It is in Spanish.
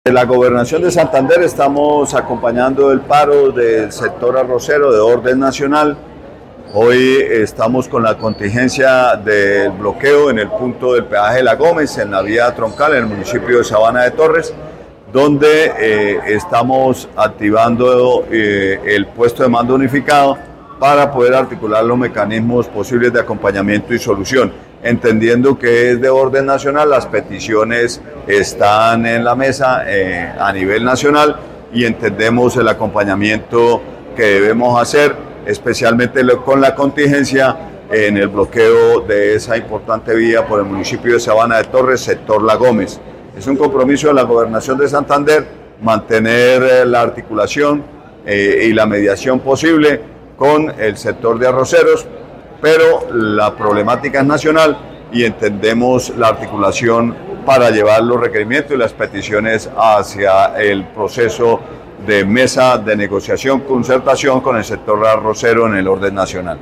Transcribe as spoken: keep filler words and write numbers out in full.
En la Gobernación de Santander estamos acompañando el paro del sector arrocero de orden nacional. Hoy estamos con la contingencia del bloqueo en el punto del peaje de La Gómez, en la vía troncal, en el municipio de Sabana de Torres, donde eh, estamos activando eh, el puesto de mando unificado para poder articular los mecanismos posibles de acompañamiento y solución. Entendiendo que es de orden nacional, las peticiones están en la mesa eh, a nivel nacional y entendemos el acompañamiento que debemos hacer, especialmente con la contingencia en el bloqueo de esa importante vía por el municipio de Sabana de Torres, sector La Gómez. Es un compromiso de la Gobernación de Santander mantener eh, la articulación eh, y la mediación posible con el sector de arroceros, pero la problemática es nacional y entendemos la articulación para llevar los requerimientos y las peticiones hacia el proceso de mesa de negociación, concertación con el sector arrocero en el orden nacional.